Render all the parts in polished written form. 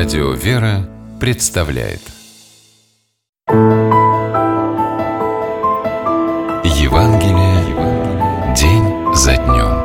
Радио «Вера» представляет Евангелие день за днем.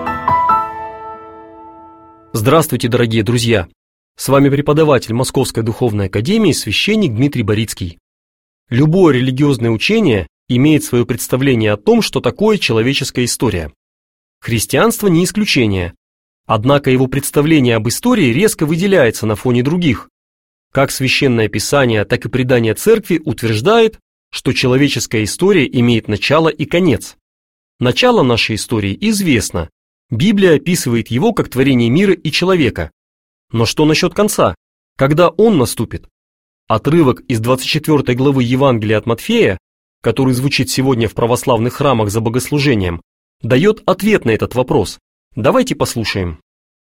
Здравствуйте, дорогие друзья! С вами преподаватель Московской Духовной Академии, священник Дмитрий Борицкий. Любое религиозное учение имеет свое представление о том, что такое человеческая история. Христианство не исключение. Однако его представление об истории резко выделяется на фоне других. Как Священное Писание, так и предание Церкви утверждает, что человеческая история имеет начало и конец. Начало нашей истории известно. Библия описывает его как творение мира и человека. Но что насчет конца? Когда он наступит? Отрывок из 24 главы Евангелия от Матфея, который звучит сегодня в православных храмах за богослужением, дает ответ на этот вопрос. Давайте послушаем.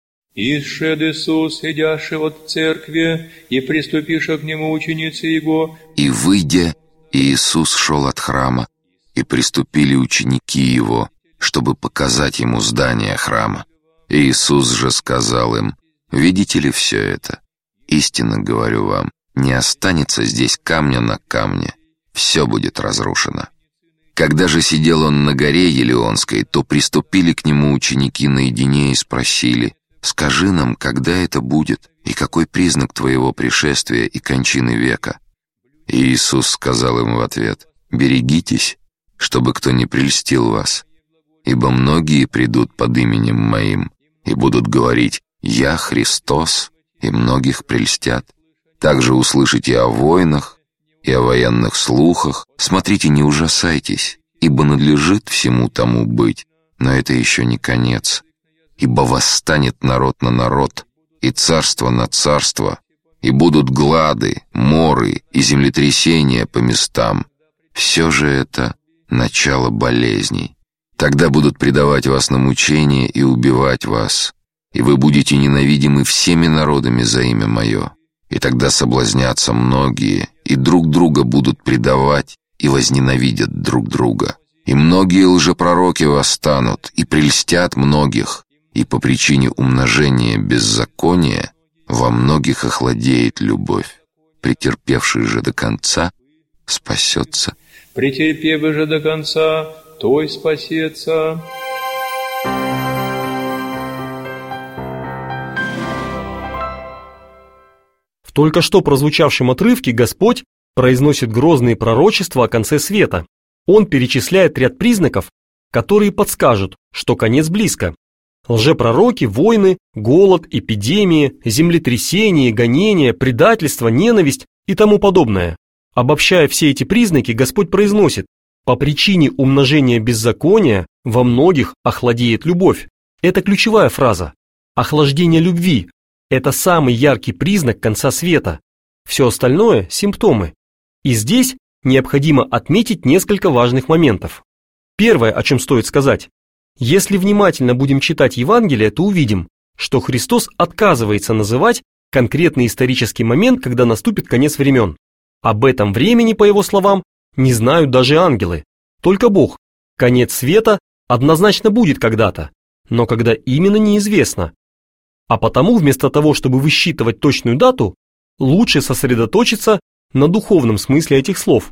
«И шед Иисус, идяши от церкви, и приступиша к нему ученицы его». И выйдя, Иисус шел от храма, и приступили ученики его, чтобы показать ему здание храма. Иисус же сказал им: «Видите ли все это? Истинно говорю вам, не останется здесь камня на камне, все будет разрушено». Когда же сидел он на горе Елеонской, то приступили к нему ученики наедине и спросили: «Скажи нам, когда это будет, и какой признак твоего пришествия и кончины века?» И Иисус сказал им в ответ: «Берегитесь, чтобы кто не прельстил вас, ибо многие придут под именем Моим и будут говорить: Я Христос, и многих прельстят. Также услышите о войнах и о военных слухах. Смотрите, не ужасайтесь, ибо надлежит всему тому быть, но это еще не конец. Ибо восстанет народ на народ, и царство на царство, и будут глады, моры и землетрясения по местам. Все же это начало болезней. Тогда будут предавать вас на мучение и убивать вас, и вы будете ненавидимы всеми народами за имя Мое. И тогда соблазнятся многие, и друг друга будут предавать, и возненавидят друг друга. И многие лжепророки восстанут, и прельстят многих, и по причине умножения беззакония во многих охладеет любовь. Претерпевший же до конца спасется». «Претерпевый же до конца, той спасется». В только что прозвучавшем отрывке Господь произносит грозные пророчества о конце света. Он перечисляет ряд признаков, которые подскажут, что конец близко. Лжепророки, войны, голод, эпидемии, землетрясения, гонения, предательство, ненависть и тому подобное. Обобщая все эти признаки, Господь произносит: по причине умножения беззакония во многих охладеет любовь. Это ключевая фраза. Охлаждение любви – это самый яркий признак конца света. Все остальное – симптомы. И здесь необходимо отметить несколько важных моментов. Первое, о чем стоит сказать. Если внимательно будем читать Евангелие, то увидим, что Христос отказывается называть конкретный исторический момент, когда наступит конец времен. Об этом времени, по его словам, не знают даже ангелы, только Бог. Конец света однозначно будет когда-то, но когда именно неизвестно. А потому вместо того, чтобы высчитывать точную дату, лучше сосредоточиться на духовном смысле этих слов.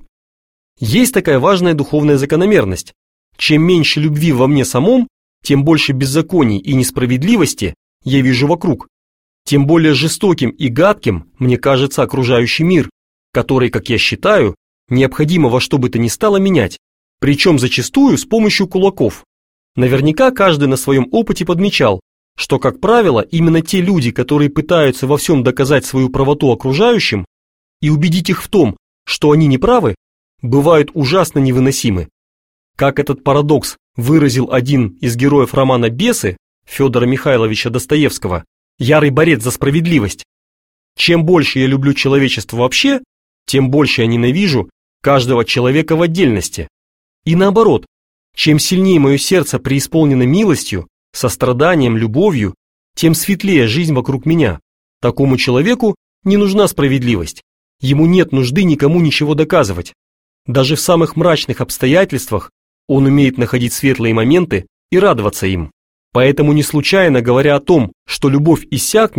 Есть такая важная духовная закономерность. Чем меньше любви во мне самом, тем больше беззаконий и несправедливости я вижу вокруг. Тем более жестоким и гадким мне кажется окружающий мир, который, как я считаю, необходимо во что бы то ни стало менять, причем зачастую с помощью кулаков. Наверняка каждый на своем опыте подмечал, что, как правило, именно те люди, которые пытаются во всем доказать свою правоту окружающим и убедить их в том, что они не правы, бывают ужасно невыносимы. Как этот парадокс выразил один из героев романа «Бесы» Федора Михайловича Достоевского, ярый борец за справедливость. Чем больше я люблю человечество вообще, тем больше я ненавижу каждого человека в отдельности. И наоборот, чем сильнее мое сердце преисполнено милостью, состраданием, любовью, тем светлее жизнь вокруг меня. Такому человеку не нужна справедливость. Ему нет нужды никому ничего доказывать. Даже в самых мрачных обстоятельствах он умеет находить светлые моменты и радоваться им. Поэтому не случайно, говоря о том, что любовь иссякнет,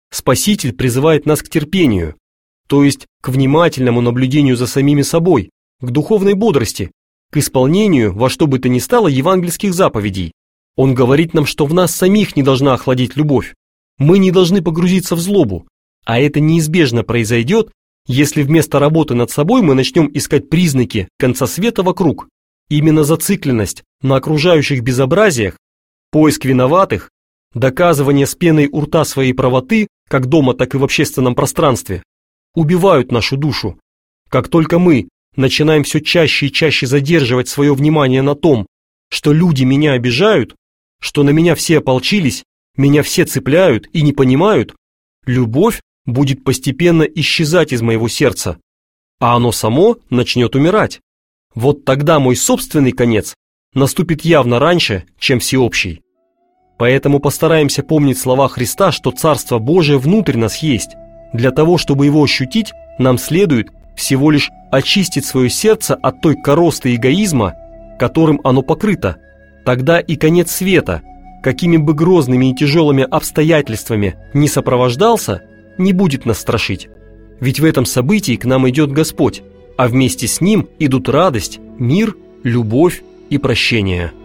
Спаситель призывает нас к терпению, то есть к внимательному наблюдению за самими собой, к духовной бодрости, к исполнению во что бы то ни стало евангельских заповедей. Он говорит нам, что в нас самих не должна охладить любовь. Мы не должны погрузиться в злобу, а это неизбежно произойдет, если вместо работы над собой мы начнем искать признаки конца света вокруг. Именно зацикленность на окружающих безобразиях, поиск виноватых, доказывание с пеной у рта своей правоты, как дома, так и в общественном пространстве, убивают нашу душу. Как только мы начинаем все чаще и чаще задерживать свое внимание на том, что люди меня обижают, что на меня все ополчились, меня все цепляют и не понимают, любовь будет постепенно исчезать из моего сердца, а оно само начнет умирать. Вот тогда мой собственный конец наступит явно раньше, чем всеобщий. Поэтому постараемся помнить слова Христа, что Царство Божие внутрь нас есть. Для того, чтобы его ощутить, нам следует всего лишь очистить свое сердце от той коросты эгоизма, которым оно покрыто. Тогда и конец света, какими бы грозными и тяжелыми обстоятельствами ни сопровождался, не будет нас страшить. Ведь в этом событии к нам идет Господь, а вместе с Ним идут радость, мир, любовь и прощение.